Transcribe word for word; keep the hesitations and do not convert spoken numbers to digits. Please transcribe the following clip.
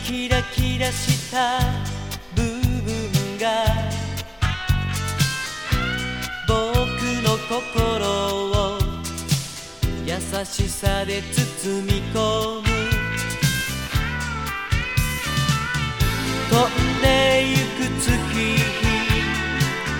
キラキラした部分が僕の心を優しさで包み込む。飛んで